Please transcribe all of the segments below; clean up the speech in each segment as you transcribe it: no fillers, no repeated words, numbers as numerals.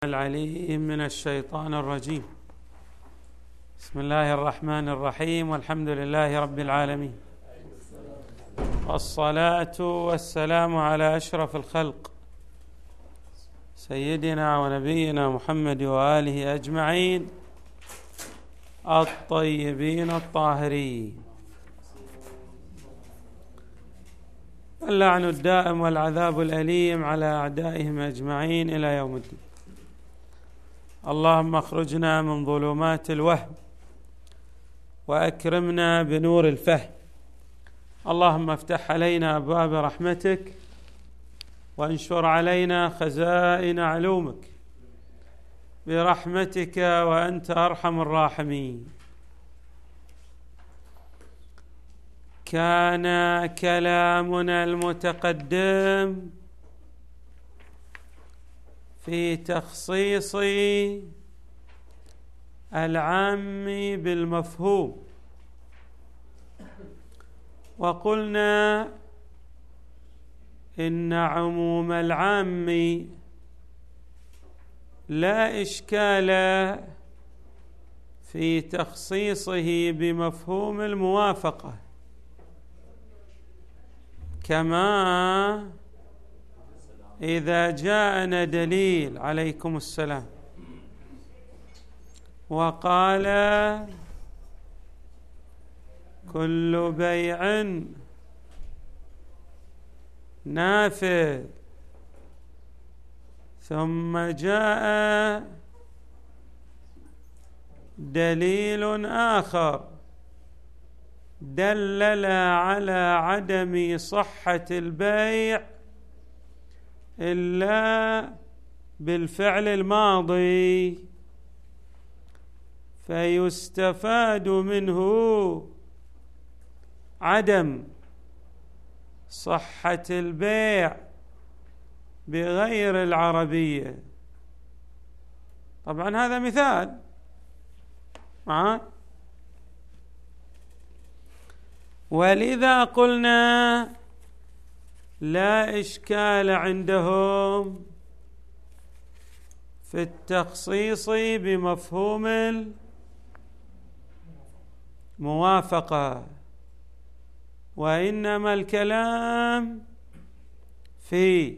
العليم من الشيطان الرجيم. بسم الله الرحمن الرحيم، والحمد لله رب العالمين، والصلاة والسلام على أشرف الخلق سيدنا ونبينا محمد وآله أجمعين الطيبين الطاهرين. اللعن الدائم والعذاب الأليم على أعدائهم أجمعين إلى يوم الدين. اللهم اخرجنا من ظلمات الوهم وأكرمنا بنور الفهم. اللهم افتح علينا أبواب رحمتك وانشر علينا خزائن علومك برحمتك وأنت أرحم الراحمين. كان كلامنا المتقدم في تخصيص العام بالمفهوم، وقلنا إن عموم العام لا إشكال في تخصيصه بمفهوم الموافقة، كما إذا جاءنا دليل عليكم السلام وقال كل بيع نافذ، ثم جاء دليل آخر دلل على عدم صحة البيع إلا بالفعل الماضي، فيستفاد منه عدم صحة البيع بغير العربية. طبعا هذا مثال معاك، ولذا قلنا لا إشكال عندهم في التخصيص بمفهوم الموافقة، وإنما الكلام في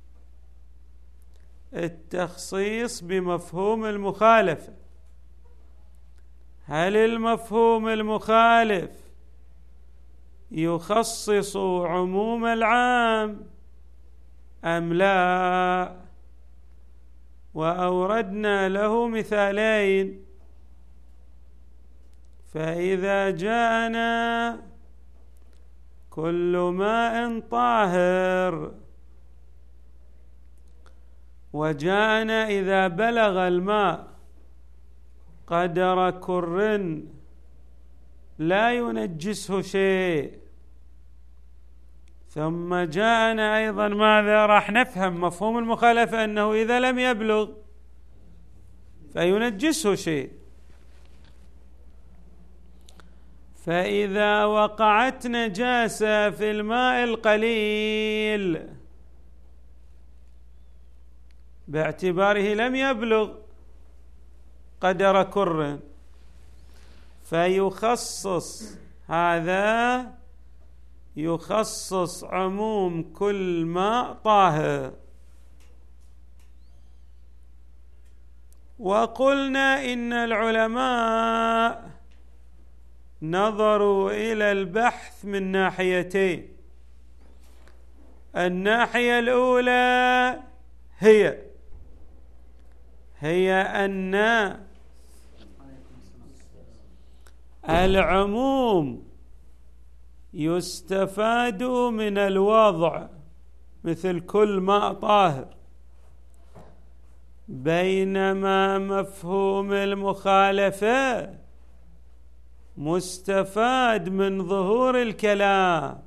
التخصيص بمفهوم المخالفة. هل المفهوم المخالف يخصص عموم العام أم لا؟ وأوردنا له مثالين. فإذا جاءنا كل ماء طاهر، وجاءنا إذا بلغ الماء قدر كر لا ينجسه شيء، ثم جاءنا أيضا ماذا؟ راح نفهم مفهوم المخالفة أنه إذا لم يبلغ فينجسه شيء. فإذا وقعت نجاسة في الماء القليل باعتباره لم يبلغ قدر كر، فيخصص هذا يخصص عموم كل ماء طاهر. وقلنا إن العلماء نظروا إلى البحث من ناحيتين. الناحية الأولى هي أن العموم يستفاد من الوضع مثل كل ماء طاهر، بينما مفهوم المخالفة مستفاد من ظهور الكلام.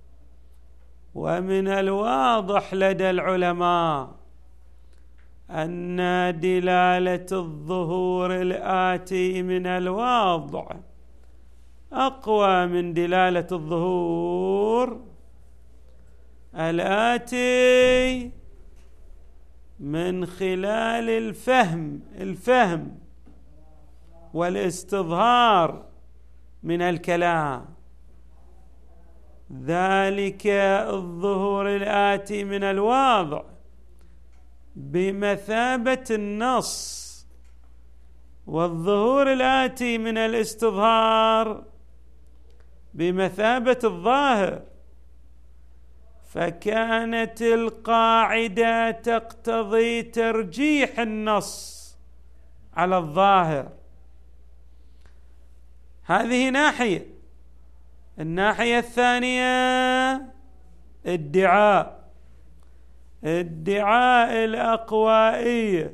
ومن الواضح لدى العلماء أن دلالة الظهور الآتي من الوضع أقوى من دلالة الظهور الآتي من خلال الفهم والاستظهار من الكلام. ذلك الظهور الآتي من الواضع بمثابة النص، والظهور الآتي من الاستظهار بمثابة الظاهر، فكانت القاعدة تقتضي ترجيح النص على الظاهر. هذه ناحية. الناحية الثانية ادعاء الأقوائية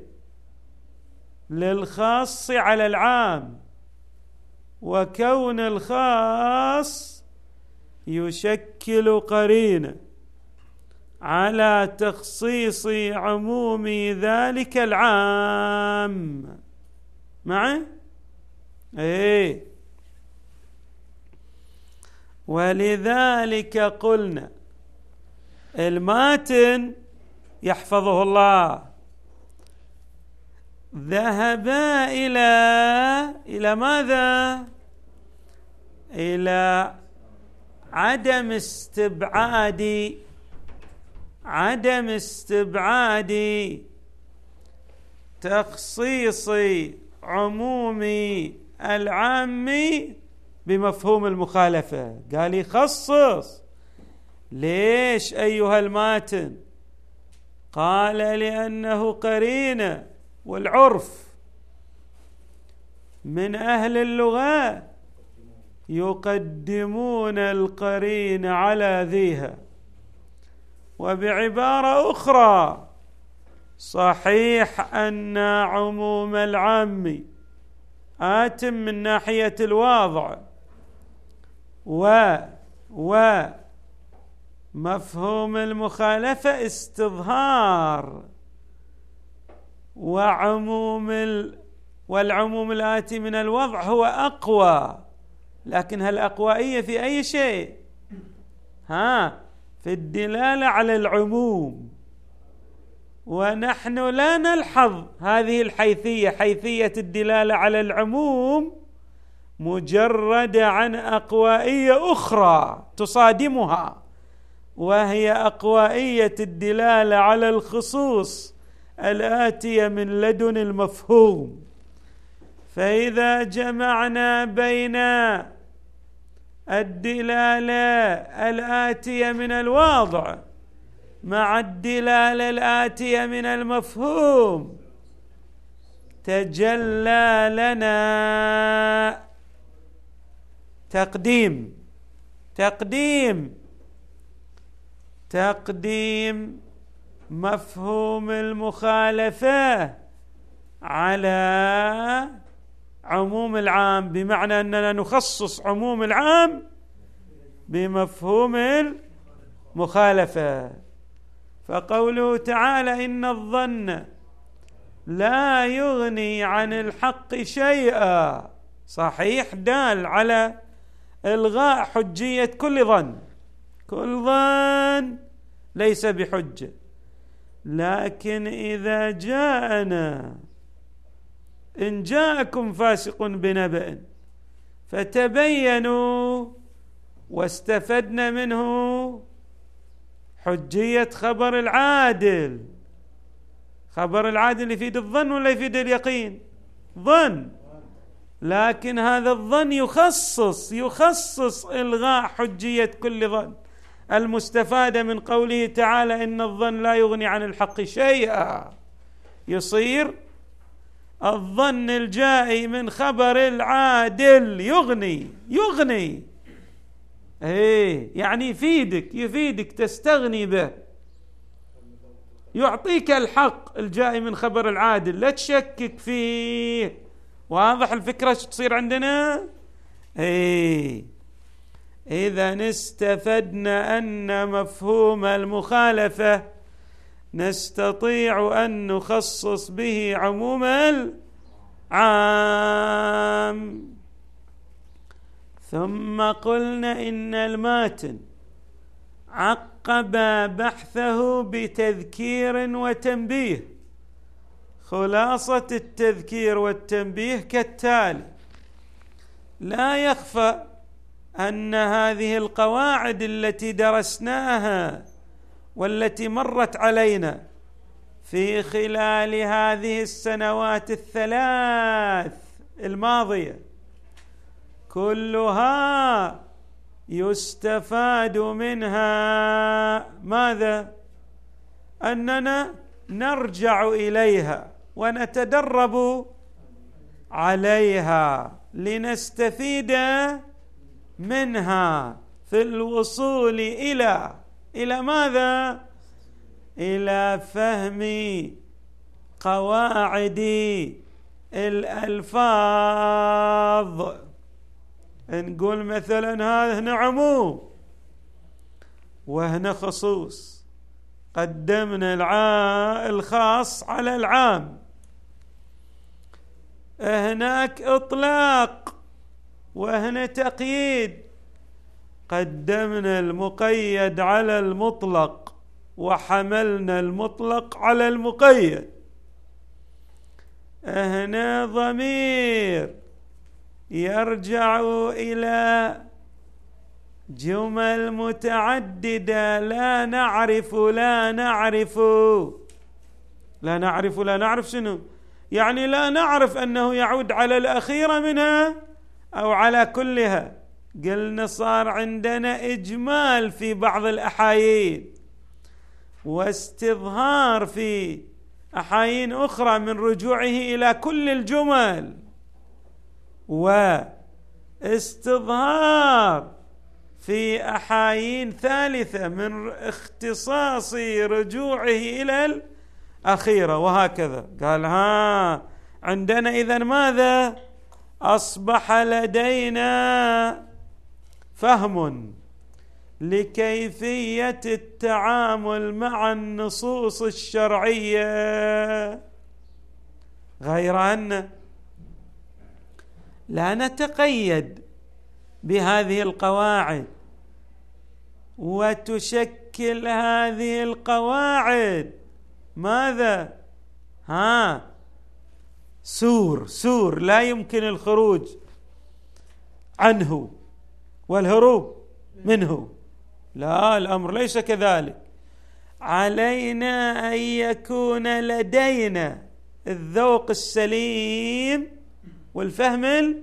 للخاص على العام، وكون الخاص يشكل قرينة على تخصيص عموم ذلك العام. معي؟ ولذلك قلنا الماتن يحفظه الله ذهب إلى ماذا؟ إلى عدم استبعاد تخصيص عموم العام بمفهوم المخالفة. قال يخصص. ليش أيها الماتن؟ قال لأنه قرينة، والعرف من أهل اللغة يقدمون القرين على ذيها. وبعبارة أخرى، صحيح أن عموم العام آت من ناحية الواضع، ومفهوم المخالفة استظهار، والعموم الآتي من الوضع هو أقوى. لكن هالأقوائية في أي شيء؟ في الدلالة على العموم. ونحن لا نلحظ هذه الحيثية، حيثية الدلالة على العموم، مجرد عن أقوائية أخرى تصادمها، وهي أقوائية الدلالة على الخصوص الآتية من لدن المفهوم. فإذا جمعنا بين الدلالة الآتية من الواضع مع الدلالة الآتية من المفهوم، تجلى لنا تقديم مفهوم المخالفة على عموم العام، بمعنى أننا نخصص عموم العام بمفهوم المخالفة. فقوله تعالى إن الظن لا يغني عن الحق شيئا، صحيح دال على إلغاء حجية كل ظن، كل ظن ليس بحجة. لكن إذا جاءنا إن جاءكم فاسق بنبأ فتبينوا، واستفدنا منه حجية خبر العادل. خبر العادل يفيد الظن ولا يفيد اليقين؟ ظن. لكن هذا الظن يخصص إلغاء حجية كل ظن المستفادة من قوله تعالى إن الظن لا يغني عن الحق شيئا. يصير الظن الجائي من خبر العادل يغني يعني يفيدك تستغني به، يعطيك الحق الجائي من خبر العادل، لا تشكك فيه. واضح الفكرة تصير عندنا؟ إذا استفدنا أن مفهوم المخالفة نستطيع أن نخصص به عموم العام. ثم قلنا إن الماتن عقب بحثه بتذكير وتنبيه خلاصة التذكير والتنبيه كالتالي: لا يخفى أن هذه القواعد التي درسناها والتي مرت علينا في خلال هذه السنوات الثلاث الماضية كلها يستفاد منها ماذا؟ أننا نرجع إليها ونتدرب عليها لنستفيد منها في الوصول إلى ماذا؟ إلى فهم قواعد الألفاظ. نقول مثلا هذا عموم وهنا خصوص، قدمنا الخاص على العام، هناك إطلاق وهنا تقييد، قدمنا المقيد على المطلق وحملنا المطلق على المقيد، هنا ضمير يرجع إلى جمل متعددة، لا نعرف شنو؟ يعني لا نعرف أنه يعود على الأخيرة منها أو على كلها. قلنا صار عندنا إجمال في بعض الأحايين واستظهار في أحايين أخرى من رجوعه إلى كل الجمل، واستظهار في أحايين ثالثة من اختصاص رجوعه إلى الأخيرة، وهكذا. قال عندنا إذن ماذا؟ أصبح لدينا فهم لكيفية التعامل مع النصوص الشرعية، غير أن لا نتقيد بهذه القواعد، وتشكل هذه القواعد ماذا؟ سور لا يمكن الخروج عنه والهروب منه. لا، الأمر ليس كذلك. علينا أن يكون لدينا الذوق السليم والفهم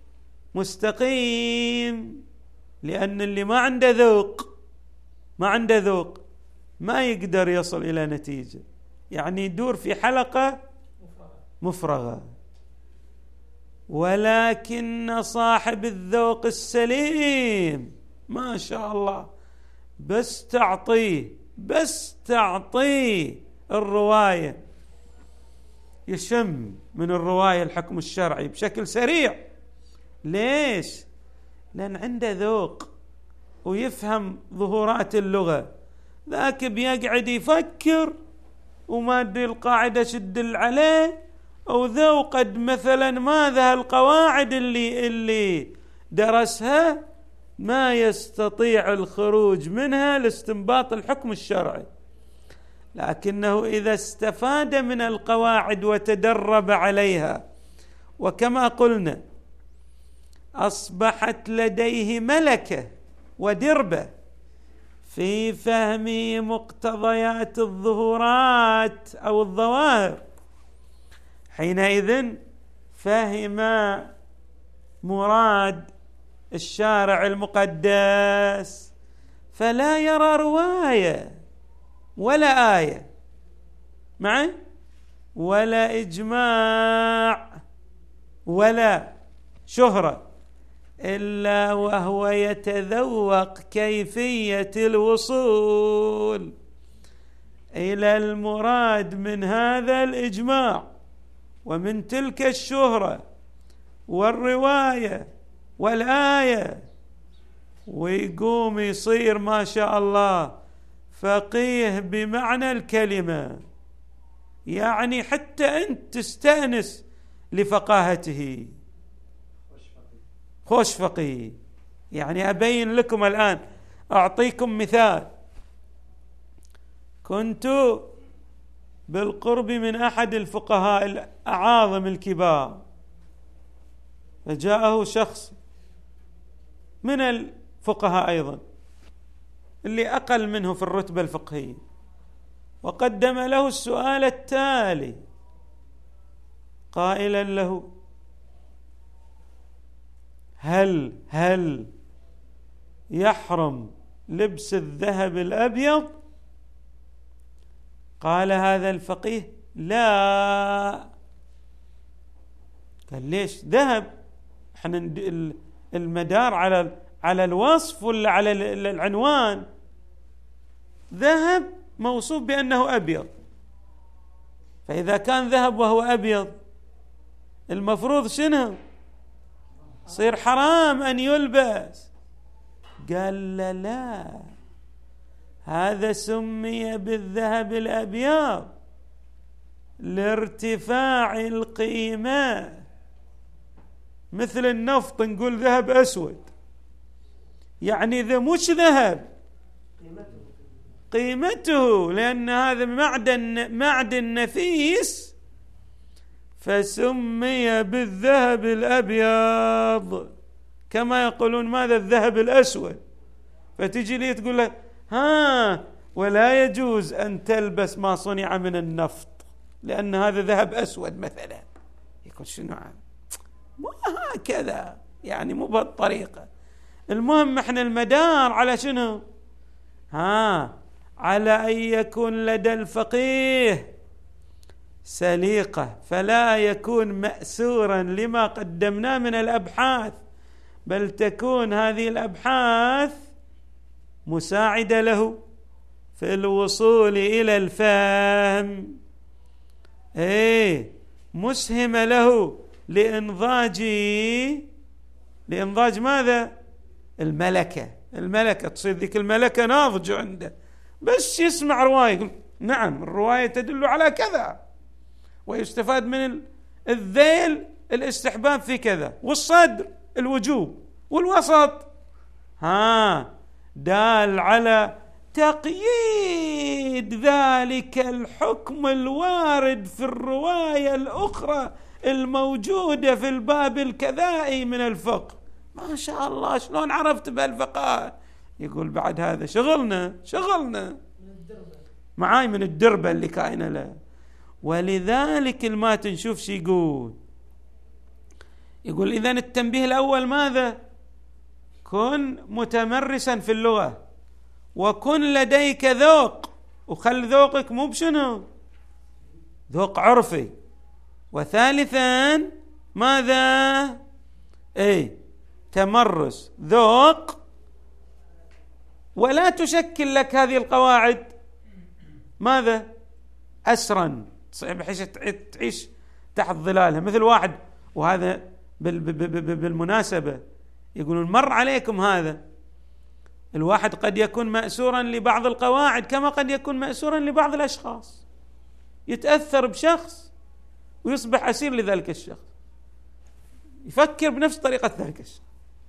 المستقيم، لأن اللي ما عنده ذوق ما يقدر يصل إلى نتيجة، يعني يدور في حلقة مفرغة. ولكن صاحب الذوق السليم ما شاء الله بس تعطيه الرواية يشم من الرواية الحكم الشرعي بشكل سريع. ليش؟ لأن عنده ذوق ويفهم ظهورات اللغة. ذاك بيقعد يفكر وما أدري القاعدة شدل عليه، أو ذوقد مثلا ماذا القواعد اللي درسها ما يستطيع الخروج منها لاستنباط الحكم الشرعي. لكنه إذا استفاد من القواعد وتدرب عليها، وكما قلنا أصبحت لديه ملكة ودربة في فهم مقتضيات الظهورات أو الظواهر، حينئذ فهم مراد الشارع المقدس، فلا يرى رواية ولا آية معه ولا إجماع ولا شهرة، إلا وهو يتذوق كيفية الوصول إلى المراد من هذا الإجماع ومن تلك الشهرة والرواية والآية، ويقوم يصير ما شاء الله فقيه بمعنى الكلمة، يعني حتى أنت تستأنس لفقاهته. خوش فقيه. يعني أبين لكم الآن، أعطيكم مثال. كنت بالقرب من أحد الفقهاء الأعاظم الكبار، فجاءه شخص من الفقهاء أيضا اللي أقل منه في الرتبة الفقهية، وقدم له السؤال التالي قائلا له: هل يحرم لبس الذهب الأبيض؟ قال هذا الفقيه: لا. قال: ليش؟ ذهب، احنا المدار على الوصف ولا على العنوان؟ ذهب موصوف بأنه أبيض، فإذا كان ذهب وهو أبيض المفروض شنو؟ صير حرام أن يلبس. قال: لا، هذا سمي بالذهب الأبيض لارتفاع القيمة، مثل النفط نقول ذهب أسود، يعني إذا مش ذهب قيمته، لأن هذا معدن نفيس، فسمي بالذهب الأبيض، كما يقولون ماذا الذهب الأسود. فتجي لي تقول له: ولا يجوز أن تلبس ما صنع من النفط لأن هذا ذهب أسود مثلا. يقول: شنو مو هكذا، يعني مو بهالطريقة. المهم احنا المدار على شنو؟ على أن يكون لدى الفقيه سليقة، فلا يكون مأسورا لما قدمناه من الأبحاث، بل تكون هذه الأبحاث مساعدة له في الوصول إلى الفهم، مسهمة له لإنضاج ماذا؟ الملكة تصير ذيك الملكة ناضجة عنده، بس يسمع رواية يقول: نعم، الرواية تدل على كذا، ويستفاد من الذيل الاستحباب في كذا، والصدر الوجوب، والوسط دال على تقييد ذلك الحكم الوارد في الرواية الأخرى الموجودة في الباب الكذائي من الفقه. ما شاء الله، شلون عرفت بهالفقه؟ يقول: بعد هذا شغلنا معاي من الدربة اللي كاينة له. ولذلك الماتن شوف شي يقول إذن التنبيه الأول ماذا؟ كن متمرسا في اللغة، وكن لديك ذوق، وخل ذوقك مو بشنو؟ ذوق عرفي. وثالثا ماذا؟ تمرس، ذوق، ولا تشكل لك هذه القواعد ماذا؟ أسرا، بحيث تعيش تحت ظلالها. مثل واحد، وهذا بالمناسبة يقولون مر عليكم هذا، الواحد قد يكون مأسورا لبعض القواعد كما قد يكون مأسورا لبعض الأشخاص، يتأثر بشخص ويصبح أسير لذلك الشخص، يفكر بنفس طريقة ذلك الشخص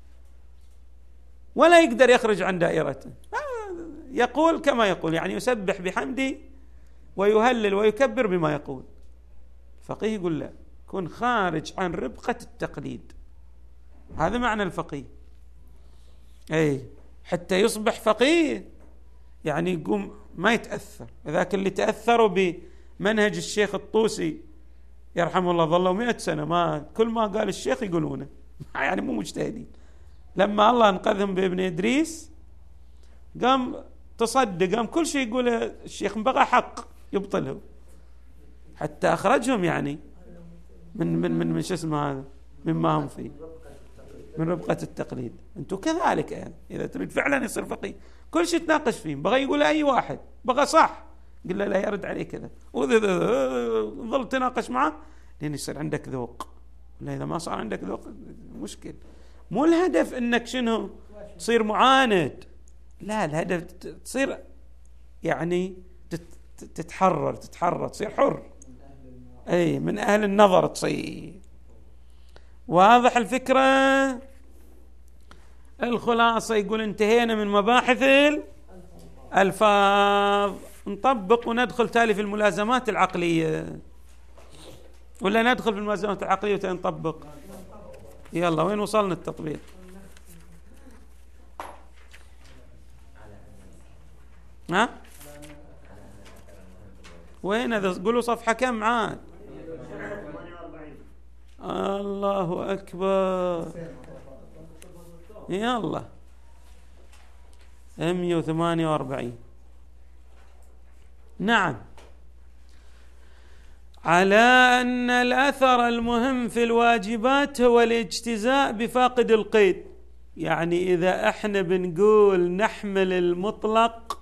ولا يقدر يخرج عن دائرته، يقول كما يقول، يعني يسبح بحمده ويهلل ويكبر بما يقول. الفقيه يقول: لا، كن خارج عن ربقة التقليد. هذا معنى الفقيه، حتى يصبح فقيه، يعني يقوم ما يتأثر. ذاك اللي تأثروا بمنهج الشيخ الطوسي يرحمه الله، ظلوا 100 سنة ما كل ما قال الشيخ يقولونه، يعني مو مجتهدين. لما الله انقذهم بابن إدريس قام تصدق، قام كل شيء يقوله الشيخ بقى حق يبطله، حتى أخرجهم يعني من شو اسمه هذا، مما هم فيه، من ربقة التقليد. أنتم كذلك، يعني إذا تريد فعلا يصير فقيه كل شيء تناقش فيه، بغى يقول أي واحد بغى صح، قل له لا يرد عليه كذا، وظل تناقش معه لين يصير عندك ذوق. لا، إذا ما صار عندك ذوق مشكل. مو الهدف إنك شنو تصير معاند، لا، الهدف تصير يعني تتحرر تصير حر، من أهل النظر تصير. واضح الفكرة؟ الخلاصة يقول انتهينا من مباحث الألفاظ. نطبق وندخل تالي في الملازمات العقلية، ولا ندخل في الملازمات العقلية ونطبق؟ يلا وين وصلنا التطبيق؟ ها وين هذا؟ قولوا صفحة كم عاد؟ الله أكبر. يلا 148. نعم، على أن الأثر المهم في الواجبات هو الاجتزاء بفاقد القيد. يعني إذا احنا بنقول نحمل المطلق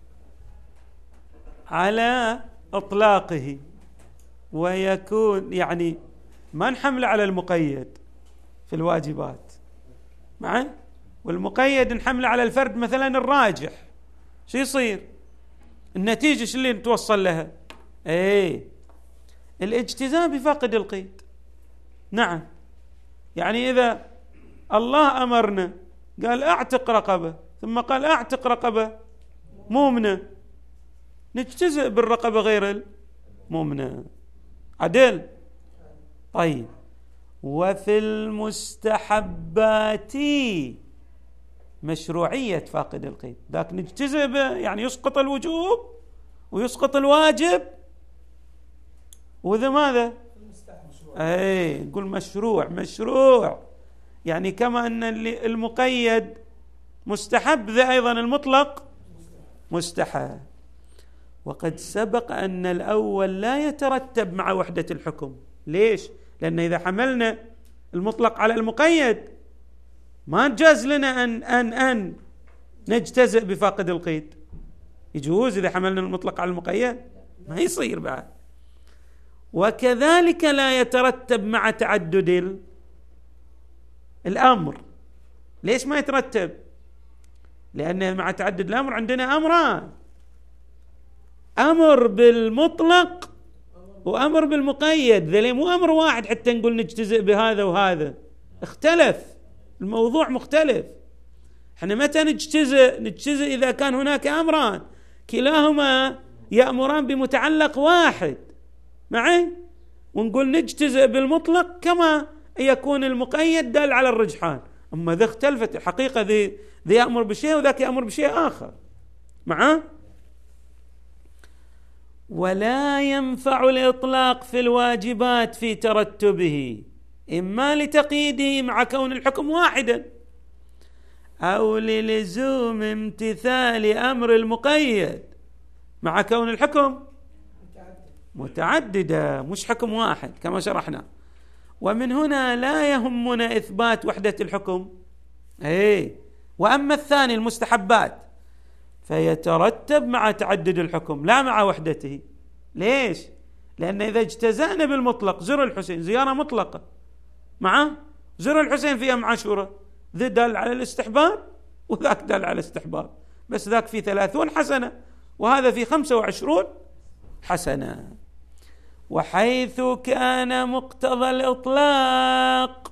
على إطلاقه ويكون، يعني ما نحمله على المقيد في الواجبات معي، والمقيد نحمله على الفرد مثلا الراجح، شو يصير؟ النتيجة شو اللي نتوصل لها؟ الاجتزاء بفاقد القيد. نعم، يعني إذا الله أمرنا قال أعتق رقبة، ثم قال أعتق رقبة مؤمنة، نجتزئ بالرقبة غير المؤمنة. عدل؟ طيب، وفي المستحبات مشروعية فاقد القيد، ذاك نجتزئ به، يعني يسقط الوجوب ويسقط الواجب، وذا ماذا؟ نقول مشروع، يعني كما أن المقيد مستحب ذا أيضا المطلق مستحب. وقد سبق أن الأول لا يترتب مع وحدة الحكم. ليش؟ لأن إذا حملنا المطلق على المقيد ما جاز لنا أن نجتزئ بفاقد القيد. يجوز إذا حملنا المطلق على المقيد؟ ما يصير بعد. وكذلك لا يترتب مع تعدد الأمر. ليش ما يترتب؟ لأن مع تعدد الأمر عندنا أمران، أمر بالمطلق وأمر بالمقيد، ذلك مو أمر واحد حتى نقول نجتزئ بهذا وهذا، اختلف الموضوع، مختلف. احنا متى نجتزئ إذا كان هناك أمران كلاهما يأمران بمتعلق واحد معي، ونقول نجتزئ بالمطلق كما يكون المقيد دال على الرجحان. أما إذا اختلفت الحقيقة، ذي يأمر بشيء وذاك يأمر بشيء آخر معه. ولا ينفع الإطلاق في الواجبات في ترتبه، إما لتقييده مع كون الحكم واحدا، أو للزوم امتثال أمر المقيد مع كون الحكم متعددة مش حكم واحد كما شرحنا. ومن هنا لا يهمنا إثبات وحدة الحكم. وأما الثاني المستحبات فيترتب مع تعدد الحكم لا مع وحدته. ليش؟ لأن إذا اجتزأنا بالمطلق، زر الحسين زيارة مطلقة معه، زر الحسين في يوم عاشوراء، ذا دال على الاستحباب وذاك دال على الاستحباب، بس ذاك في 30 حسنة وهذا في 25 حسنة. وحيث كان مقتضى الإطلاق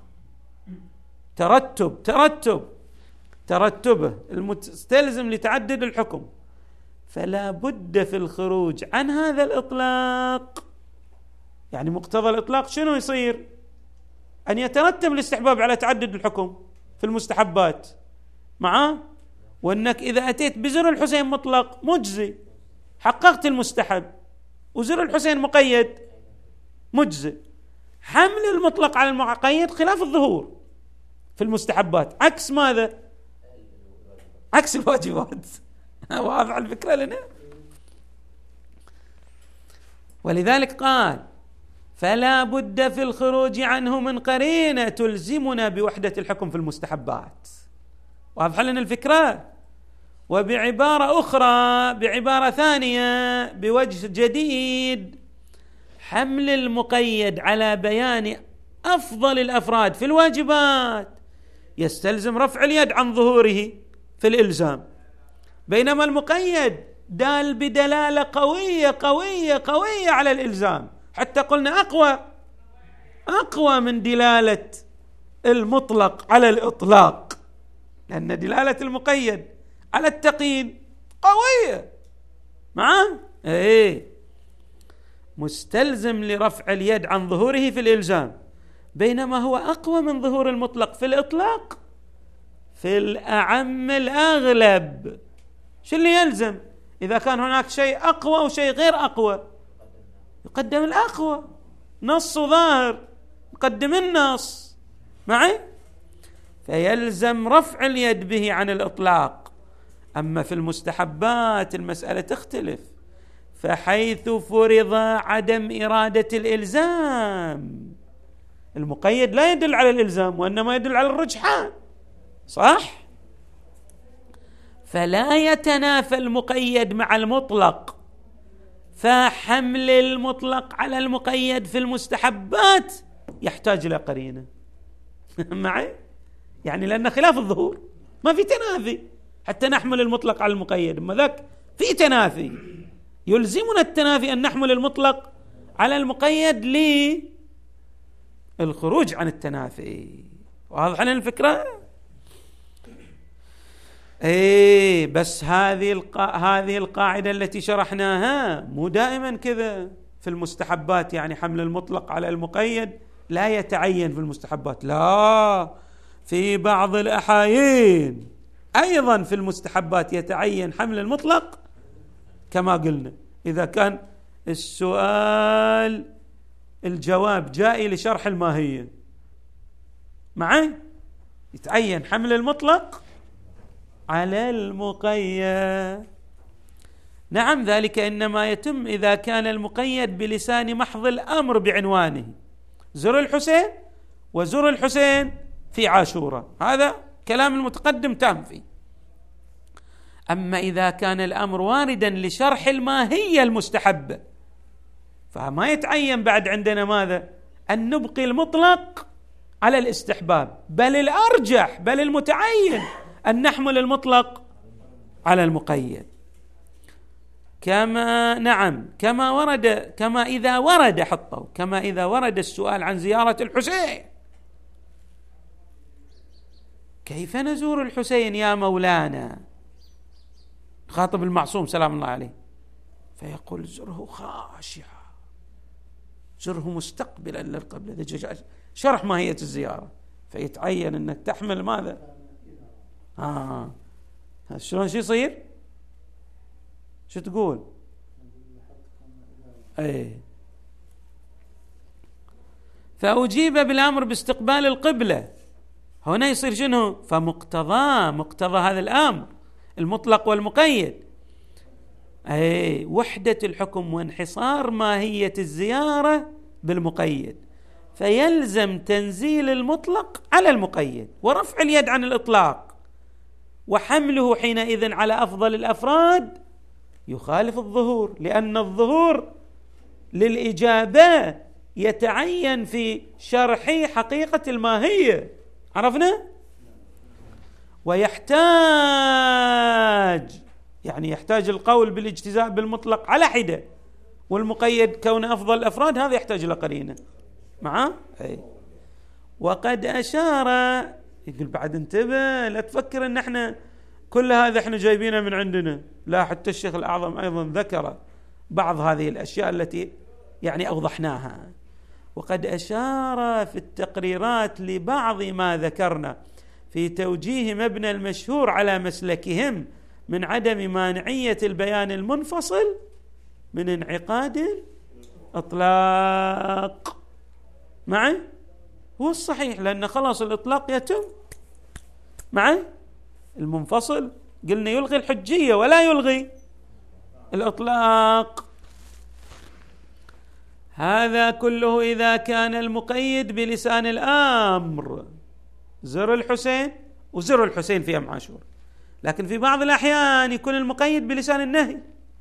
ترتبه المستلزم لتعدد الحكم، فلا بد في الخروج عن هذا الإطلاق. يعني مقتضى الإطلاق شنو يصير؟ أن يترتب الاستحباب على تعدد الحكم في المستحبات معاه، وأنك إذا أتيت بزر الحسين مطلق مجزي حققت المستحب، وزر الحسين مقيد مجزي. حمل المطلق على المقيد خلاف الظهور في المستحبات، عكس ماذا؟ عكس الواجبات. واضح الفكرة لنا؟ ولذلك قال فلا بد في الخروج عنه من قرينة تلزمنا بوحدة الحكم في المستحبات. واضح لنا الفكرة؟ وبعبارة أخرى، بعبارة ثانية بوجه جديد، حمل المقيد على بيان أفضل الأفراد في الواجبات يستلزم رفع اليد عن ظهوره في الإلزام، بينما المقيد دال بدلالة قوية قوية قوية على الإلزام، حتى قلنا أقوى من دلالة المطلق على الإطلاق، لأن دلالة المقيد على التقييد قوية معه مستلزم لرفع اليد عن ظهوره في الإلزام، بينما هو أقوى من ظهور المطلق في الإطلاق في الأعم الأغلب. شو اللي يلزم؟ إذا كان هناك شيء أقوى وشيء غير أقوى يقدم الأقوى، نص ظاهر يقدم النص معي، فيلزم رفع اليد به عن الإطلاق. أما في المستحبات المسألة تختلف، فحيث فرض عدم إرادة الإلزام، المقيد لا يدل على الإلزام وإنما يدل على الرجحان، صح؟ فلا يتنافى المقيد مع المطلق، فحمل المطلق على المقيد في المستحبات يحتاج إلى قرينة معي، يعني لأن خلاف الظهور ما في تنافي حتى نحمل المطلق على المقيد، أما ذاك في تنافي، يلزمنا التنافي أن نحمل المطلق على المقيد للخروج عن التنافي. واضح عن الفكرة؟ بس هذه القاعدة التي شرحناها مو دائما كذا في المستحبات، يعني حمل المطلق على المقيد لا يتعين في المستحبات، لا، في بعض الأحايين أيضا في المستحبات يتعين حمل المطلق، كما قلنا إذا كان السؤال الجواب جائي لشرح الماهية معي، يتعين حمل المطلق على المقيد. نعم، ذلك إنما يتم إذا كان المقيد بلسان محض الأمر بعنوانه، زر الحسين وزر الحسين في عاشوراء، هذا كلام المتقدم تام فيه. أما إذا كان الأمر واردا لشرح الماهية المستحبة فما يتعين بعد عندنا ماذا؟ أن نبقي المطلق على الاستحباب، بل الأرجح بل المتعين أن نحمل المطلق على المقيد. كما إذا ورد السؤال عن زيارة الحسين، كيف نزور الحسين يا مولانا؟ خاطب المعصوم سلام الله عليه، فيقول زره خاشعا، زره مستقبلا للقبلة، شرح ماهية الزيارة، فيتعين أنك تحمل ماذا؟ شلون شو يصير؟ شو تقول؟ فأجيب بالأمر باستقبال القبلة، هنا يصير شنو؟ مقتضى هذا الأمر المطلق والمقيد وحدة الحكم وانحصار ماهية الزيارة بالمقيد، فيلزم تنزيل المطلق على المقيد ورفع اليد عن الإطلاق، وحمله حينئذ على أفضل الأفراد يخالف الظهور، لأن الظهور للإجابة يتعين في شرح حقيقة الماهية، عرفنا؟ يحتاج القول بالاجتزاء بالمطلق على حدة، والمقيد كون أفضل الأفراد هذا يحتاج إلى قرينة معه. وقد أشار، يقول بعد انتبه لا تفكر أن احنا كل هذا احنا جايبينه من عندنا، لا، حتى الشيخ الأعظم أيضا ذكر بعض هذه الأشياء التي يعني أوضحناها. وقد أشار في التقريرات لبعض ما ذكرنا في توجيه مبنى المشهور على مسلكهم من عدم مانعية البيان المنفصل من انعقاد الإطلاق معي، هو الصحيح، لأن خلاص الإطلاق يتم معي، المنفصل قلنا يلغي الحجية ولا يلغي الإطلاق. هذا كله إذا كان المقيد بلسان الأمر، زر الحسين وزر الحسين في أم عاشور، لكن في بعض الأحيان يكون المقيد بلسان النهي،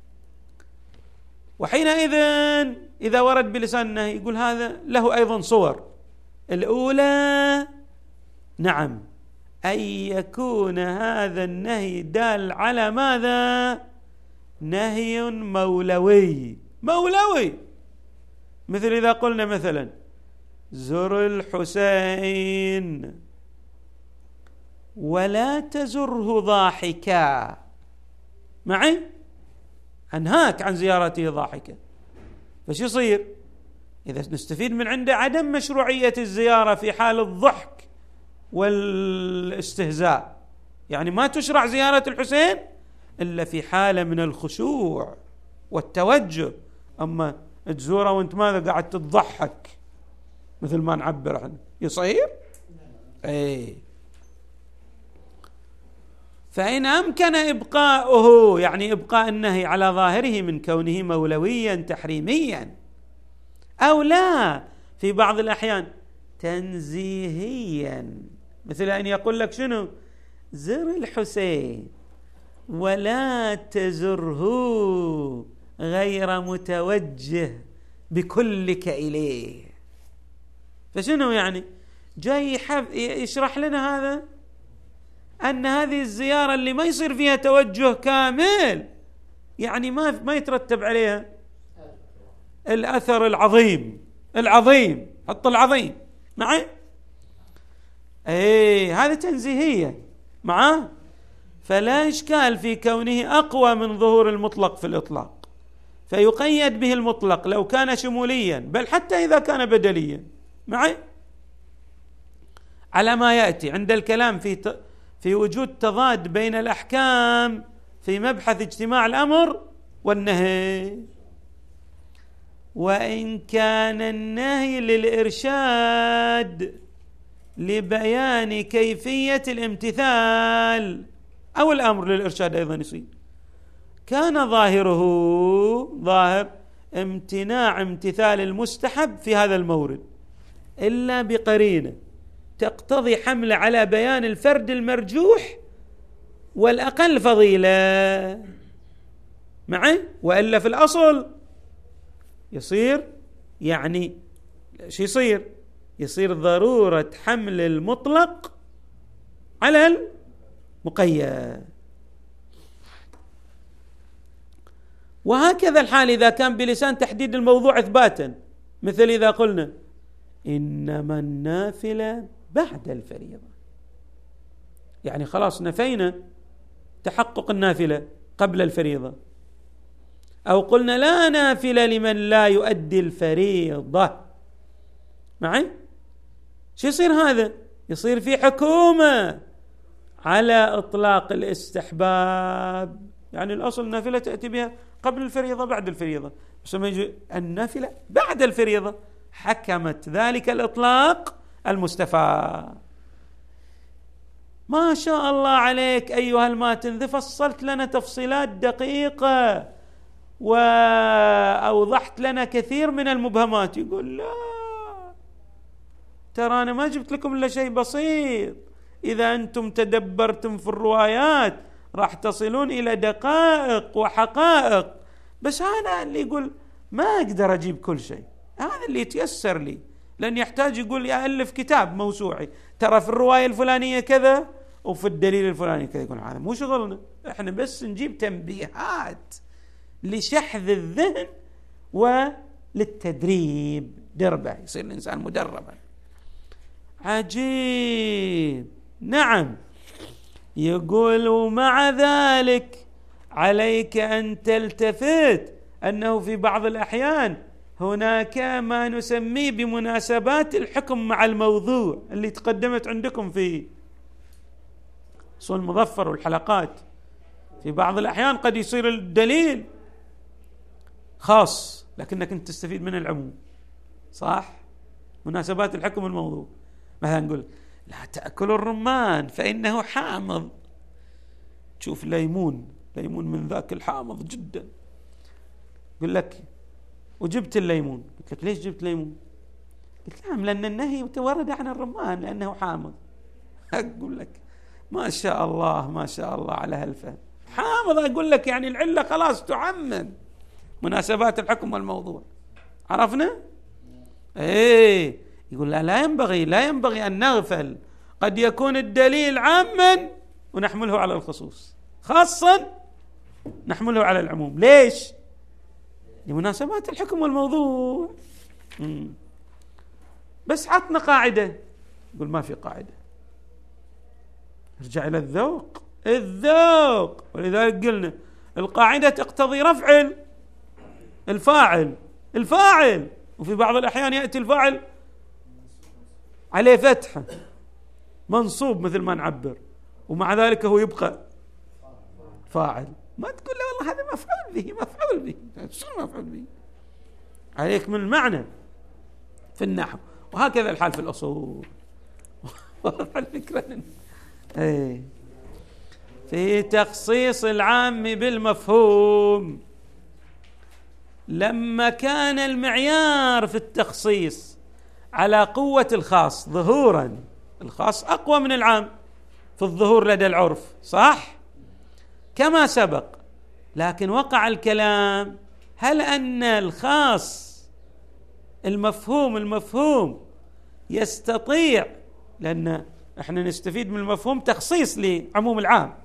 وحينئذ إذا ورد بلسان النهي يقول هذا له أيضا صور. الأولى نعم، أن يكون هذا النهي دال على ماذا؟ نهي مولوي، مثل إذا قلنا مثلا زر الحسين ولا تزره ضاحكا معي، أنهاك عن زيارته ضاحكا، فش يصير؟ إذا نستفيد من عنده عدم مشروعية الزيارة في حال الضحك والاستهزاء، يعني ما تشرع زيارة الحسين إلا في حالة من الخشوع والتوجه. أما تزوره وانت ماذا قاعد تضحك مثل ما نعبر عنه يصير؟ أي. فإن أمكن إبقاؤه، يعني إبقاء النهي على ظاهره من كونه مولويا تحريميا، أو لا في بعض الأحيان تنزيهيا، مثل أن يقول لك شنو؟ زر الحسين ولا تزره غير متوجه بكلك إليه. فشنو يعني؟ جاي يشرح لنا هذا أن هذه الزيارة اللي ما يصير فيها توجه كامل، يعني ما يترتب عليها الأثر العظيم، حط العظيم معي. هذه تنزيهية معه، فلا إشكال في كونه أقوى من ظهور المطلق في الإطلاق، فيقيد به المطلق لو كان شموليا، بل حتى إذا كان بدليا معي، على ما يأتي عند الكلام في وجود تضاد بين الأحكام في مبحث اجتماع الأمر والنهي. وإن كان النهي للإرشاد لبيان كيفية الامتثال، أو الأمر للإرشاد أيضا يصير، كان ظاهر امتناع امتثال المستحب في هذا المورد إلا بقرينة تقتضي حمل على بيان الفرد المرجوح والأقل فضيلة معي، وإلا في الأصل يصير يعني شو يصير ضرورة حمل المطلق على المقيد. وهكذا الحال إذا كان بلسان تحديد الموضوع إثباتا، مثل إذا قلنا إنما النافلة بعد الفريضة، يعني خلاص نفينا تحقق النافلة قبل الفريضة. أو قلنا لا نافلة لمن لا يؤدي الفريضة معي، شو يصير؟ هذا يصير في حكومة على إطلاق الاستحباب، يعني الأصل النافلة تأتي بها قبل الفريضة بعد الفريضة، بس لما يجي النافلة بعد الفريضة حكمت ذلك الإطلاق المستفاد. ما شاء الله عليك أيها الماتن، ذي فصلت لنا تفصيلات دقيقة وأوضحت لنا كثير من المبهمات. يقول لا، ترى أنا ما جبت لكم إلا شيء بسيط، إذا أنتم تدبرتم في الروايات راح تصلون إلى دقائق وحقائق. بس أنا اللي يقول ما أقدر أجيب كل شيء، هذا اللي يتيسر لي، لأن يحتاج يقول ألف كتاب موسوعي، ترى في الرواية الفلانية كذا وفي الدليل الفلاني كذا. يقول هذا مو شغلنا، إحنا بس نجيب تنبيهات لشحذ الذهن وللتدريب، دربة يصير الإنسان مدربا. عجيب. نعم. يقول ومع ذلك عليك أن تلتفت أنه في بعض الأحيان هناك ما نسميه بمناسبات الحكم مع الموضوع اللي تقدمت عندكم في أصول المظفر والحلقات. في بعض الأحيان قد يصير الدليل خاص لكنك أنت تستفيد من العموم، صح؟ مناسبات الحكم والموضوع. مثلا نقول لا تأكلوا الرمان فإنه حامض، تشوف ليمون من ذاك الحامض جدا، يقول لك وجبت الليمون، قلت لك ليش جبت ليمون؟ قلت نعم لأن النهي ورد عن الرمان لأنه حامض. أقول لك ما شاء الله ما شاء الله على هالفهم، حامض. أقول لك يعني العلة خلاص تعمم مناسبات الحكم والموضوع، عرفنا؟ يقول لا ينبغي أن نغفل، قد يكون الدليل عاما ونحمله على الخصوص، خاصا نحمله على العموم. ليش؟ لمناسبات الحكم والموضوع. بس عطنا قاعدة، يقول ما في قاعدة، ارجع إلى الذوق. ولذلك قلنا القاعدة تقتضي رفع الفاعل، وفي بعض الأحيان يأتي الفاعل عليه فتحة منصوب مثل ما نعبر، ومع ذلك هو يبقى فاعل. ما تقول له والله هذا مفعول به شو مفعول به؟ عليك من المعنى في النحو، وهكذا الحال في الأصول. الفكرة في تخصيص العام بالمفهوم، لما كان المعيار في التخصيص على قوة الخاص ظهورا، الخاص أقوى من العام في الظهور لدى العرف، صح كما سبق، لكن وقع الكلام هل أن الخاص المفهوم يستطيع، لأن احنا نستفيد من المفهوم تخصيص لعموم العام،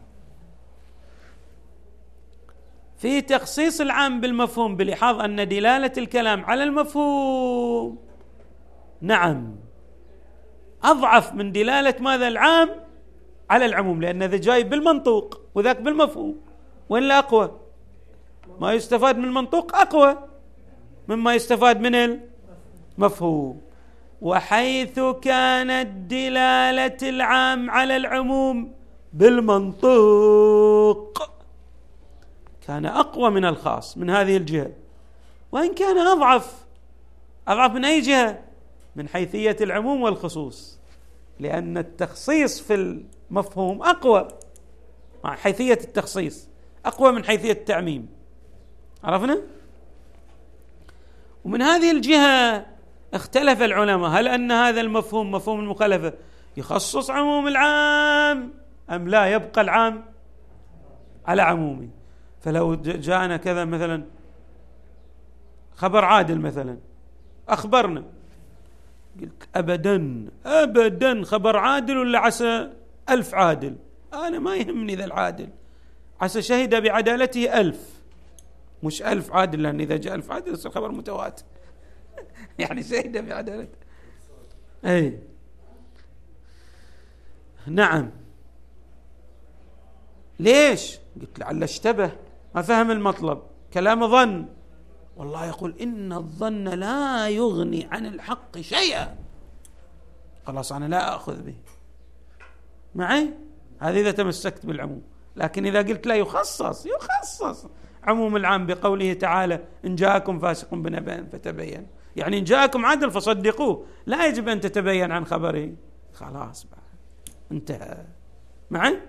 في تخصيص العام بالمفهوم بلحاظ أن دلالة الكلام على المفهوم نعم أضعف من دلالة ماذا العام على العموم، لأن ذا جاي بالمنطوق وذاك بالمفهوم، وإلا أقوى، ما يستفاد من المنطوق أقوى مما يستفاد من المفهوم. وحيث كانت دلالة العام على العموم بالمنطوق كان أقوى من الخاص من هذه الجهة، وإن كان أضعف من أي جهة؟ من حيثية العموم والخصوص، لأن التخصيص في المفهوم أقوى، مع حيثية التخصيص أقوى من حيثية التعميم، عرفنا؟ ومن هذه الجهة اختلف العلماء هل أن هذا المفهوم مفهوم المخالفة يخصص عموم العام أم لا يبقى العام على عمومه. فلو جاءنا كذا مثلا خبر عادل مثلا أخبرنا، قلت أبدا خبر عادل ولا عسى 1000 عادل، أنا ما يهمني ذا العادل، عسى شهد بعدالته 1000 مش 1000 عادل، لأن إذا جاء 1000 عادل يصير خبر متواتر. يعني شهد بعدالته. أي نعم، ليش؟ قلت لعل اشتبه، ما فهم المطلب، كلام ظن، والله يقول إن الظن لا يغني عن الحق شيئا، خلاص أنا لا أخذ به معي، هذا إذا تمسكت بالعموم. لكن إذا قلت لا يخصص عموم العام بقوله تعالى إن جاءكم فاسق بنبأ فتبين، يعني إن جاءكم عدل فصدقوه، لا يجب أن تتبين عن خبره، خلاص بقى انتهى معي.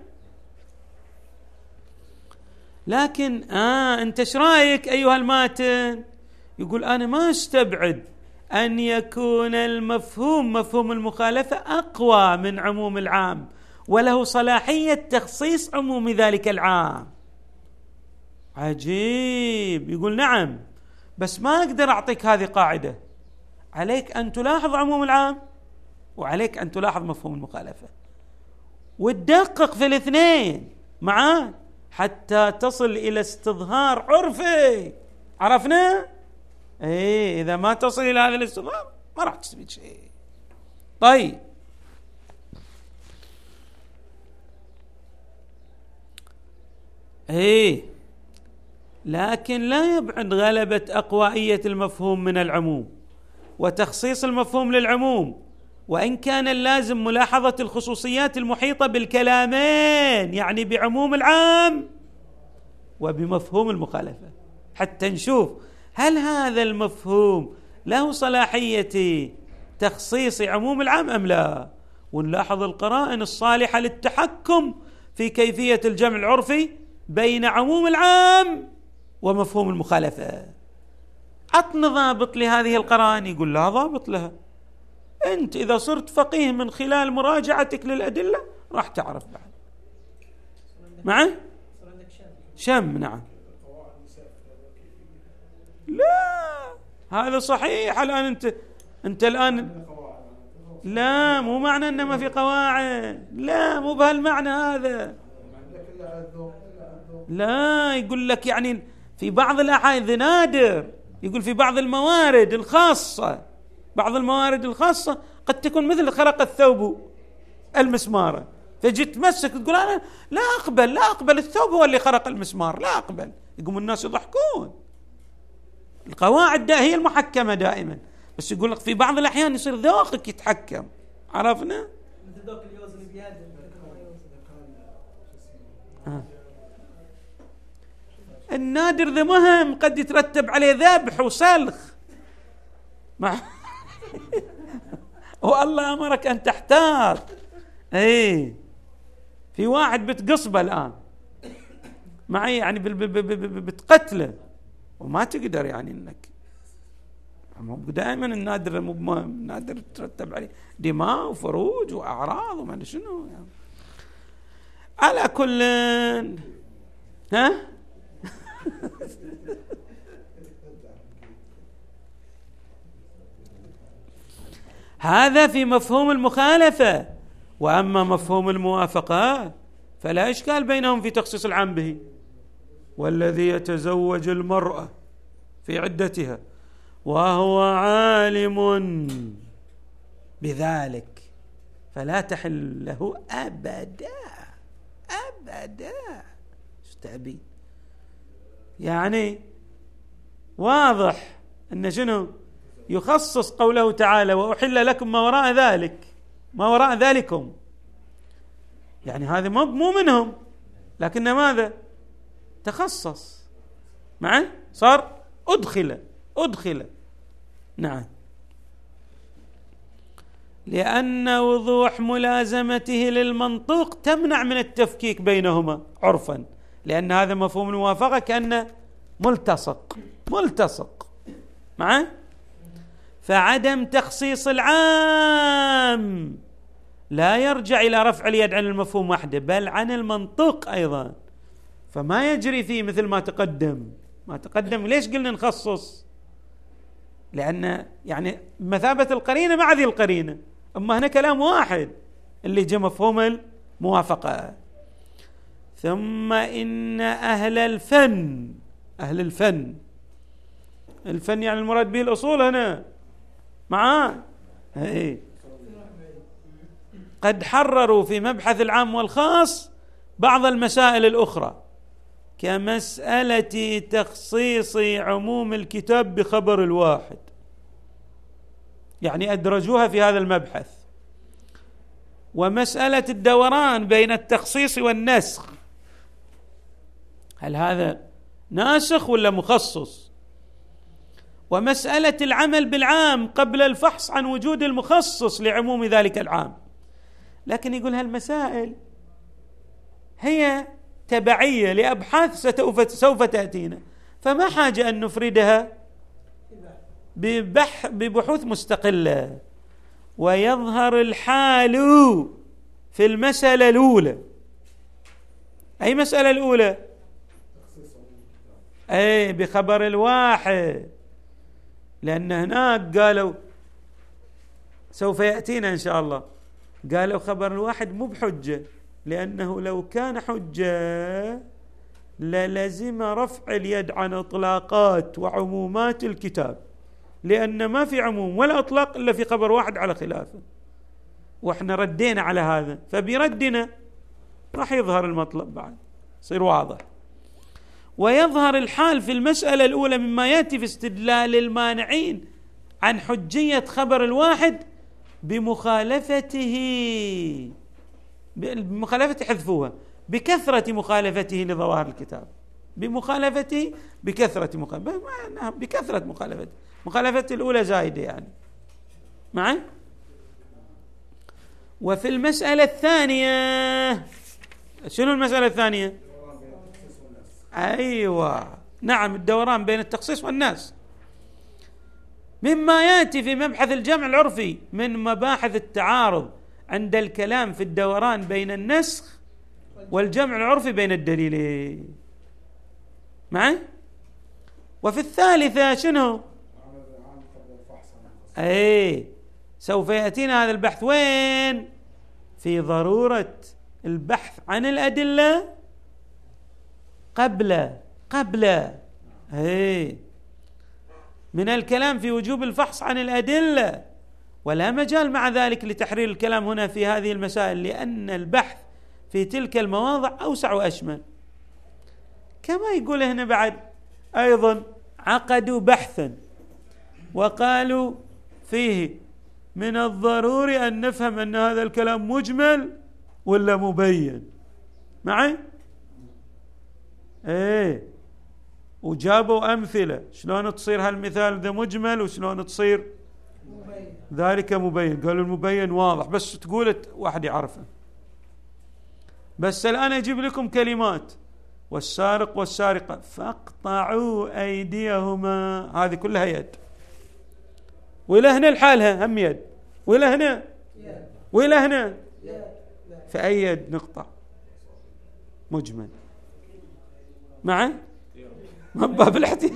لكن أنت ايش رايك أيها الماتن؟ يقول أنا ما استبعد أن يكون المفهوم مفهوم المخالفة أقوى من عموم العام وله صلاحية تخصيص عموم ذلك العام. عجيب، يقول نعم، بس ما أقدر أعطيك هذه قاعدة، عليك أن تلاحظ عموم العام وعليك أن تلاحظ مفهوم المخالفة وتدقق في الاثنين معاه حتى تصل إلى استظهار عرفي، عرفنا؟ إذا ما تصل إلى هذا الاستظهار ما راح تستفيد شيء. طيب لكن لا يبعد غلبة أقوائية المفهوم من العموم وتخصيص المفهوم للعموم، وإن كان اللازم ملاحظة الخصوصيات المحيطة بالكلامين، يعني بعموم العام وبمفهوم المخالفة، حتى نشوف هل هذا المفهوم له صلاحية تخصيص عموم العام أم لا، ونلاحظ القرائن الصالحة للتحكم في كيفية الجمع العرفي بين عموم العام ومفهوم المخالفة. عطنا ضابط لهذه القرائن. يقول لا ضابط لها، أنت إذا صرت فقيه من خلال مراجعتك للأدلة راح تعرف بعد معه شم. نعم لا هذا صحيح. الآن أنت الآن لا مو معنى أنه ما في قواعد، لا مو بهالمعنى هذا، لا يقول لك يعني في بعض الأحيان نادر، يقول في بعض الموارد الخاصة، بعض الموارد الخاصة قد تكون مثل خرق الثوب المسمار، فجيت تمسك تقول أنا لا أقبل الثوب هو اللي خرق المسمار، لا أقبل. يقوم الناس يضحكون. القواعد هي المحكمة دائما، بس يقول لك في بعض الأحيان يصير ذوقك يتحكم. عرفنا؟ النادر ذا مهم، قد يترتب عليه ذبح وسلخ والله أمرك أن تحتاط. في واحد بتقصبه الآن معي يعني بتقتله وما تقدر، يعني انك دائما النادر مو مهم، النادر ترتب عليه دماء وفروج واعراض وما ادري شنو يعني. على كل هذا في مفهوم المخالفة. وأما مفهوم الموافقة فلا إشكال بينهم في تخصيص العام به. والذي يتزوج المرأة في عدتها وهو عالم بذلك فلا تحل له أبدا أبدا. استعبي يعني واضح أن شنو يخصص قوله تعالى وأحل لكم ما وراء ذلك، ما وراء ذلكم، يعني هذا مو منهم، لكن ماذا تخصص معه صار أدخل. نعم، لأن وضوح ملازمته للمنطوق تمنع من التفكيك بينهما عرفا، لأن هذا مفهوم الموافقة كأنه ملتصق معه. فعدم تخصيص العام لا يرجع إلى رفع اليد عن المفهوم وحده بل عن المنطوق أيضا، فما يجري فيه مثل ما تقدم. ليش قلنا نخصص؟ لأن يعني مثابة القرينة مع ذي القرينة، أما هنا كلام واحد اللي جاء مفهوم الموافقة. ثم إن أهل الفن يعني المراد به الأصول هنا معاه قد حرروا في مبحث العام والخاص بعض المسائل الأخرى كمسألة تخصيص عموم الكتاب بخبر الواحد، يعني أدرجوها في هذا المبحث، ومسألة الدوران بين التخصيص والنسخ، هل هذا ناسخ ولا مخصص، ومسألة العمل بالعام قبل الفحص عن وجود المخصص لعموم ذلك العام. لكن يقول هالمسائل هي تبعية لأبحاث سوف تأتينا، فما حاجة أن نفردها ببحوث مستقلة. ويظهر الحال في المسألة الأولى. أي مسألة الأولى؟ أي بخبر الواحد، لأن هناك قالوا سوف يأتينا إن شاء الله، قالوا خبر الواحد مو بحجة، لأنه لو كان حجة للزم رفع اليد عن إطلاقات وعمومات الكتاب، لأن ما في عموم ولا إطلاق إلا في خبر واحد على خلافه، وإحنا ردينا على هذا، فبردنا راح يظهر المطلب بعد يصير واضح. ويظهر الحال في المسألة الأولى مما يأتي في استدلال المانعين عن حجية خبر الواحد بمخالفته حذفوها بكثرة مخالفته لظواهر الكتاب، بكثرة مخالفته الأولى زايدة يعني معي. وفي المسألة الثانية شنو المسألة الثانية؟ أيوة نعم، الدوران بين التخصيص والناس، مما يأتي في مبحث الجمع العرفي من مباحث التعارض عند الكلام في الدوران بين النسخ والجمع العرفي بين الدليلين معي. وفي الثالثة شنو؟ سوف يأتينا هذا البحث وين؟ في ضرورة البحث عن الأدلة قبل من الكلام في وجوب الفحص عن الأدلة، ولا مجال مع ذلك لتحرير الكلام هنا في هذه المسائل، لأن البحث في تلك المواضع أوسع وأشمل. كما يقول هنا بعد أيضا عقدوا بحثا وقالوا فيه من الضروري أن نفهم أن هذا الكلام مجمل ولا مبين. معي؟ وجابوا أمثلة شلون تصير هالمثال ذا مجمل وشلون تصير ذلك مبين. قالوا المبين واضح بس تقول واحد يعرفه. بس الآن أجيب لكم كلمات والسارق والسارقة فاقطعوا أيديهما، هذه كلها يد، وإلى هنا الحالها هم يد، وإلى هنا وإلى هنا، فأي يد نقطع؟ مجمل. معه؟ من باب الاحتياط.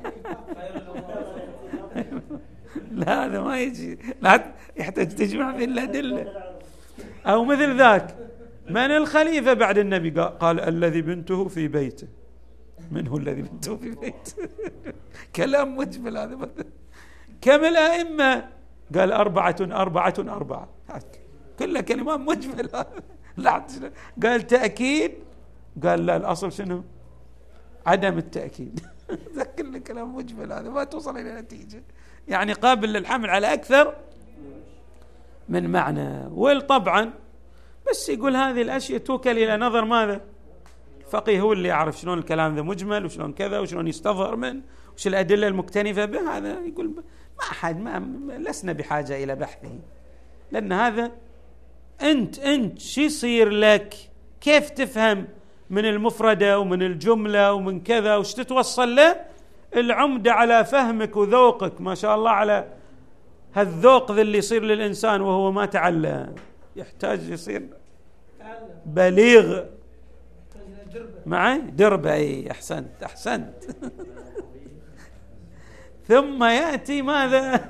لا هذا ما يجي، لا يحتاج تجمع بين الأدلة. أو مثل ذاك من الخليفة بعد النبي؟ قال الذي بنته في بيته. من هو الذي بنته في بيته؟ كلام مجمل هذا. كم الأئمة؟ قال 4 كلها كلمات مجملة. قال تأكيد؟ قال لا الأصل شنو؟ عدم التأكيد. كل كلام مجمل هذا ما توصل إلى نتيجة، يعني قابل للحمل على أكثر من معنى. والطبعا بس يقول هذه الأشياء توكل إلى نظر ماذا؟ الفقيه هو اللي يعرف شلون الكلام ذا مجمل وشلون كذا وشلون يستظهر منه وش الأدلة المكتنفة به. هذا يقول ما لسنا بحاجة إلى بحثه، لأن هذا أنت شو يصير لك؟ كيف تفهم من المفردة ومن الجملة ومن كذا وش تتوصل له؟ العمدة على فهمك وذوقك. ما شاء الله على هالذوق ذا اللي يصير للإنسان وهو ما تعلم، يحتاج يصير بليغ. معي دربة. أي أحسنت. ثم يأتي ماذا؟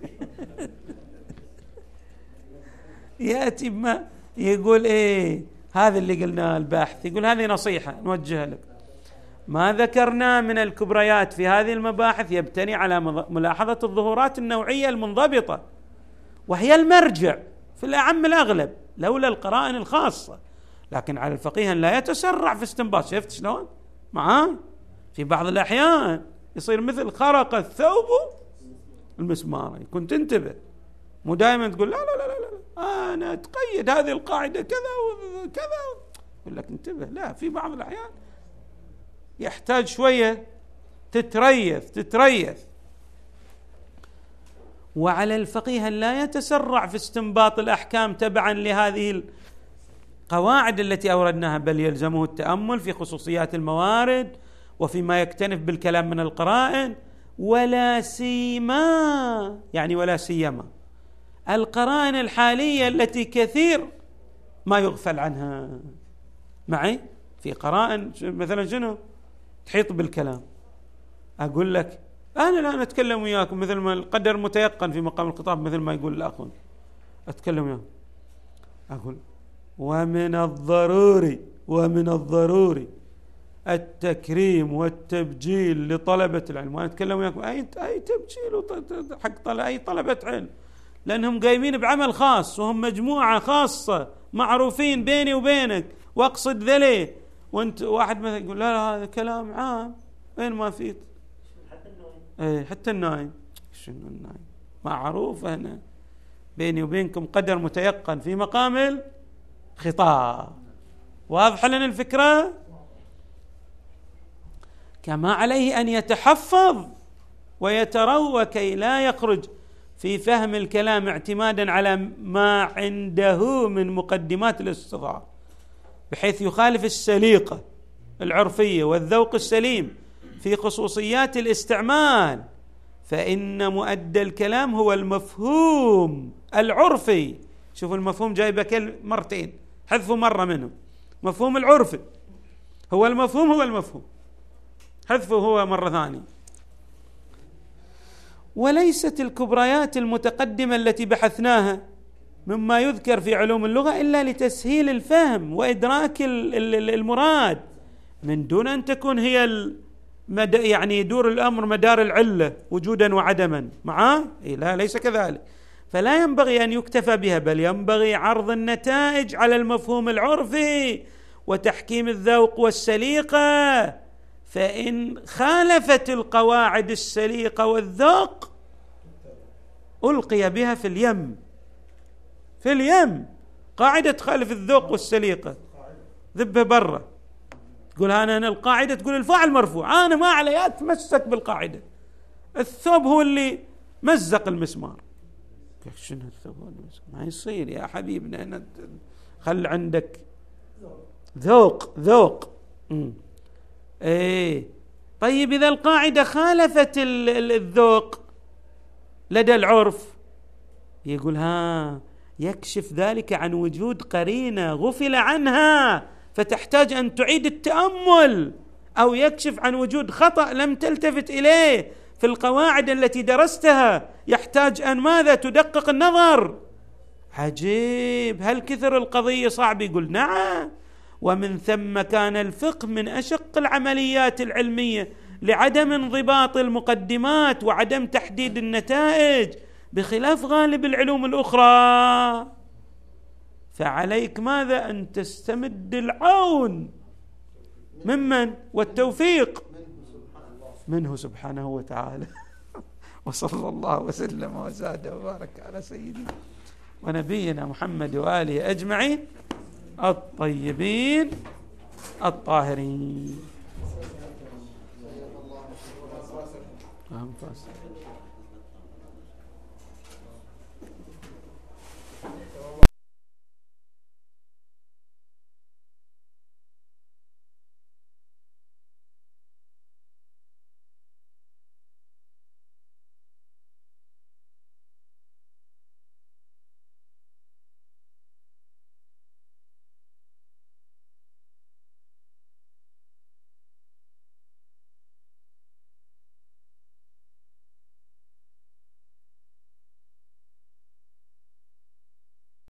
يأتي بما يقول هذا اللي قلناه الباحث، يقول هذه نصيحة نوجهها لك. ما ذكرنا من الكبريات في هذه المباحث يبتني على ملاحظة الظهورات النوعية المنضبطة، وهي المرجع في الأعم الأغلب لولا القرائن الخاصة. لكن على الفقيه أن لا يتسرع في استنباط. شفت شلون معاه؟ في بعض الأحيان يصير مثل خرق الثوب المسمار. كنت انتبه، مو دائما تقول لا لا لا لا لا أنا أتقيد هذه القاعدة كذا وكذا، يقول لك انتبه. لا، في بعض الأحيان يحتاج شوية تتريث. وعلى الفقيه لا يتسرع في استنباط الأحكام تبعا لهذه القواعد التي أوردناها، بل يلزمه التأمل في خصوصيات الموارد وفيما يكتنف بالكلام من القرائن، ولا سيما القرائن الحالية التي كثير ما يغفل عنها. معي؟ في قرائن مثلا شنو تحيط بالكلام. أقول لك أنا لا أتكلم وياكم مثل ما القدر متيقن في مقام الخطاب، مثل ما يقول الأخ، أتكلم وياكم أقول ومن الضروري التكريم والتبجيل لطلبة العلم. وأنا أتكلم وياكم أي تبجيل حق أي طلبة علم، لأنهم قايمين بعمل خاص وهم مجموعة خاصة معروفين بيني وبينك، وأقصد ذلك. وأنت واحد مثلا يقول لا هذا كلام عام، وين ما فيه حتى النايم. شنو النايم؟ معروف هنا بيني وبينكم قدر متيقن في مقام الخطاب. واضح لنا الفكرة؟ كما عليه أن يتحفظ ويتروى كي لا يخرج في فهم الكلام اعتمادا على ما عنده من مقدمات الاستظهار، بحيث يخالف السليقة العرفية والذوق السليم في خصوصيات الاستعمال. فإن مؤدى الكلام هو المفهوم العرفي. شوفوا المفهوم جايبه مرتين، حذفوا مرة منه. مفهوم العرفي هو المفهوم، حذفه هو مرة ثانية. وليست الكبريات المتقدمة التي بحثناها مما يذكر في علوم اللغة إلا لتسهيل الفهم وإدراك المراد، من دون أن تكون هي يعني يدور الأمر مدار العلة وجودا وعدما. معاه؟ لا، ليس كذلك، فلا ينبغي أن يكتفى بها، بل ينبغي عرض النتائج على المفهوم العرفي وتحكيم الذوق والسليقة. فإن خالفت القواعد السليقة والذوق ألقي بها في اليم. في اليم قاعدة تخالف الذوق والسليقة ذبه برا. تقول أنا القاعدة، تقول الفاعل مرفوع، أنا ما علي أتمسك بالقاعدة، الثوب هو اللي مزق المسمار. شنو الثوب هو اللي مزق؟ ما يصير يا حبيبنا، خل عندك ذوق. ايه طيب إذا القاعدة خالفت الذوق لدى العرف، يقول يكشف ذلك عن وجود قرينة غفل عنها فتحتاج أن تعيد التأمل، أو يكشف عن وجود خطأ لم تلتفت إليه في القواعد التي درستها، يحتاج أن ماذا؟ تدقق النظر. عجيب، هل كثر القضية صعب؟ يقول نعم. ومن ثم كان الفقه من أشق العمليات العلمية لعدم انضباط المقدمات وعدم تحديد النتائج، بخلاف غالب العلوم الأخرى. فعليك ماذا؟ أن تستمد العون ممن؟ والتوفيق منه سبحانه وتعالى. وصلى الله وسلم وزاد وبارك على سيدنا ونبينا محمد وآله أجمعين الطيبين الطاهرين.